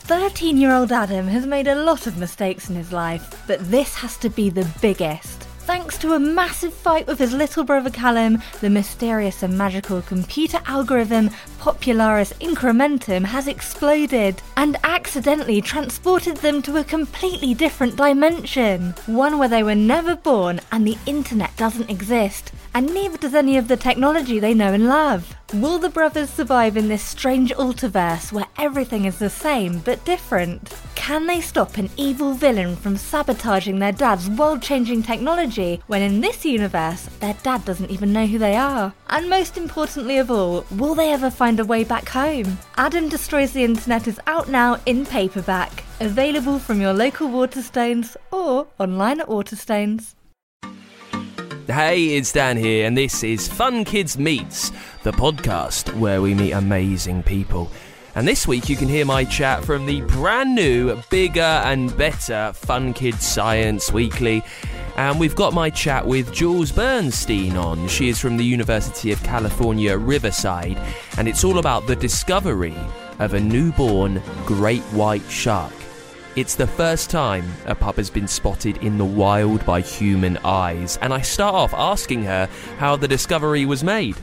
13-year-old Adam has made a lot of mistakes in his life, but this has to be the biggest. Thanks to a massive fight with his little brother Callum, the mysterious and magical computer algorithm Popularis Incrementum has exploded and accidentally transported them to a completely different dimension. One where they were never born and the internet doesn't exist, and neither does any of the technology they know and love. Will the brothers survive in this strange Ultiverse where everything is the same but different? Can they stop an evil villain from sabotaging their dad's world-changing technology when in this universe, their dad doesn't even know who they are? And most importantly of all, will they ever find a way back home? Adam Destroys the Internet is out now in paperback, available from your local Waterstones or online at Waterstones. Hey, it's Dan here, and this is Fun Kids Meets, the podcast where we meet amazing people. And this week you can hear my chat from the brand new, bigger and better Fun Kids Science Weekly. And we've got my chat with Jules Bernstein on. She is from the University of California, Riverside, and it's all about the discovery of a newborn great white shark. It's the first time a pup has been spotted in the wild by human eyes, and I start off asking her how the discovery was made.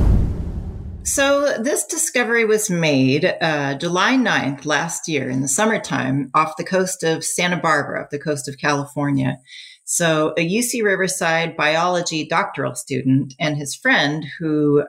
So this discovery was made July 9th last year in the summertime off the coast of Santa Barbara, off the coast of California. So a UC Riverside biology doctoral student and his friend who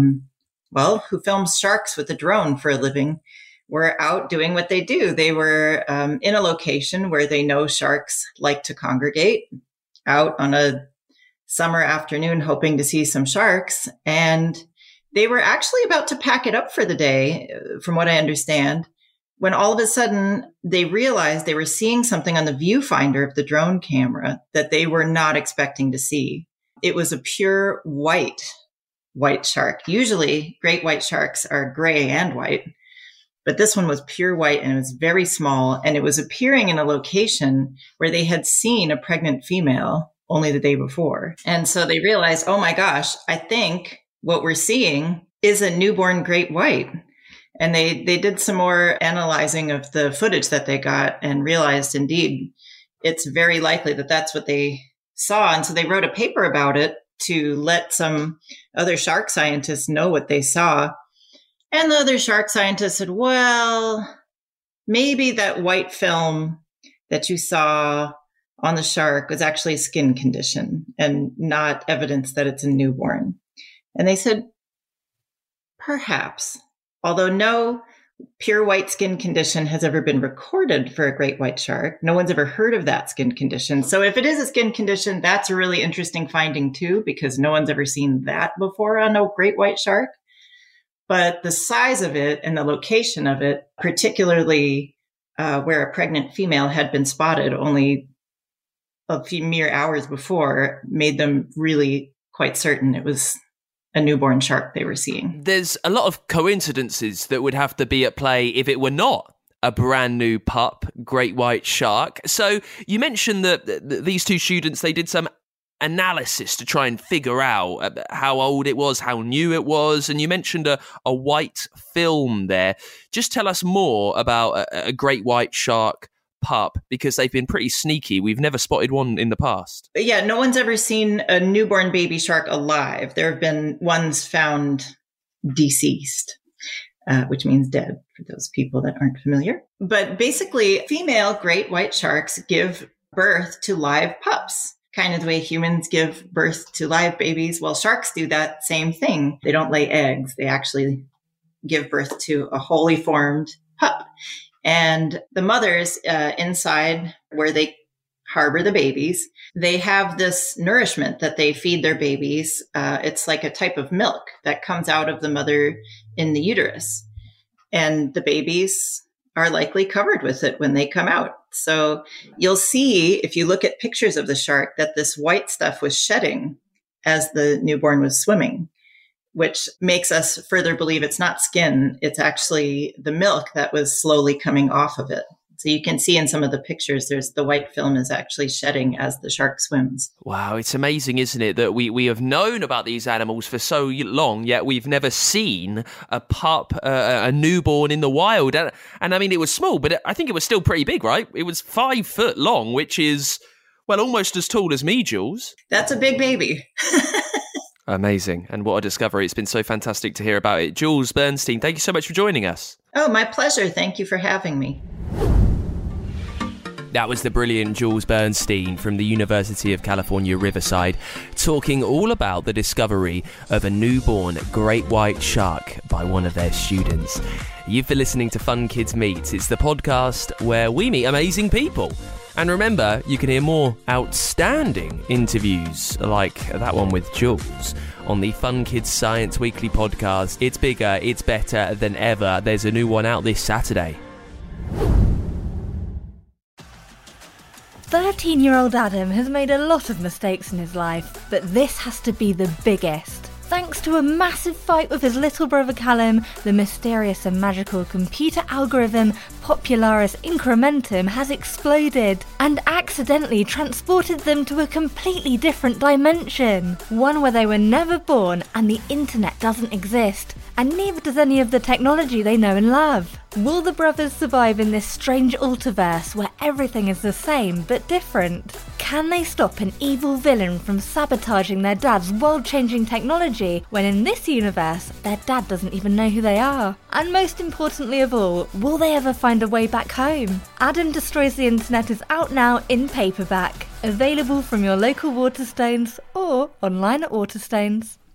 films sharks with a drone for a living were out doing what they do. They were in a location where they know sharks like to congregate, out on a summer afternoon hoping to see some sharks. And they were actually about to pack it up for the day, from what I understand, when all of a sudden they realized they were seeing something on the viewfinder of the drone camera that they were not expecting to see. It was a pure white shark. Usually great white sharks are gray and white. But this one was pure white and it was very small, and it was appearing in a location where they had seen a pregnant female only the day before. And so they realized, oh my gosh, I think what we're seeing is a newborn great white. And they did some more analyzing of the footage that they got and realized indeed it's very likely that that's what they saw. And so they wrote a paper about it to let some other shark scientists know what they saw. And the other shark scientists said, well, maybe that white film that you saw on the shark was actually a skin condition and not evidence that it's a newborn. And they said, perhaps, although no pure white skin condition has ever been recorded for a great white shark. No one's ever heard of that skin condition. So if it is a skin condition, that's a really interesting finding too, because no one's ever seen that before on a great white shark. But the size of it and the location of it, particularly where a pregnant female had been spotted only a few mere hours before, made them really quite certain it was a newborn shark they were seeing. There's a lot of coincidences that would have to be at play if it were not a brand new pup, great white shark. So you mentioned that these two students, they did some analysis to try and figure out how old it was, how new it was, and you mentioned a white film there. Just tell us more about a great white shark pup, because they've been pretty sneaky. We've never spotted one in the past. Yeah, no one's ever seen a newborn baby shark alive. There have been ones found deceased, which means dead for those people that aren't familiar. But basically, female great white sharks give birth to live pups. Kind of the way humans give birth to live babies. Well, sharks do that same thing. They don't lay eggs. They actually give birth to a wholly formed pup. And the mothers inside where they harbor the babies, they have this nourishment that they feed their babies. It's like a type of milk that comes out of the mother in the uterus. And the babies are likely covered with it when they come out. So you'll see, if you look at pictures of the shark, that this white stuff was shedding as the newborn was swimming, which makes us further believe it's not skin. It's actually the milk that was slowly coming off of it. So you can see in some of the pictures, the white film is actually shedding as the shark swims. Wow, it's amazing, isn't it, that we have known about these animals for so long, yet we've never seen a pup, a newborn in the wild. And I mean, it was small, but I think it was still pretty big, right? It was 5 foot long, which is, well, almost as tall as me, Jules. That's a big baby. Amazing. And what a discovery. It's been so fantastic to hear about it. Jules Bernstein, thank you so much for joining us. Oh, my pleasure. Thank you for having me. That was the brilliant Jules Bernstein from the University of California, Riverside, talking all about the discovery of a newborn great white shark by one of their students. You've been listening to Fun Kids Meet. It's the podcast where we meet amazing people. And remember, you can hear more outstanding interviews like that one with Jules on the Fun Kids Science Weekly podcast. It's bigger, it's better than ever. There's a new one out this Saturday. 13-year-old Adam has made a lot of mistakes in his life, but this has to be the biggest. Thanks to a massive fight with his little brother Callum, the mysterious and magical computer algorithm Popularis Incrementum has exploded and accidentally transported them to a completely different dimension. One where they were never born and the internet doesn't exist, and neither does any of the technology they know and love. Will the brothers survive in this strange Ultiverse where everything is the same but different? Can they stop an evil villain from sabotaging their dad's world-changing technology when in this universe, their dad doesn't even know who they are? And most importantly of all, will they ever find a way back home? Adam Destroys the Internet is out now in paperback, available from your local Waterstones or online at Waterstones.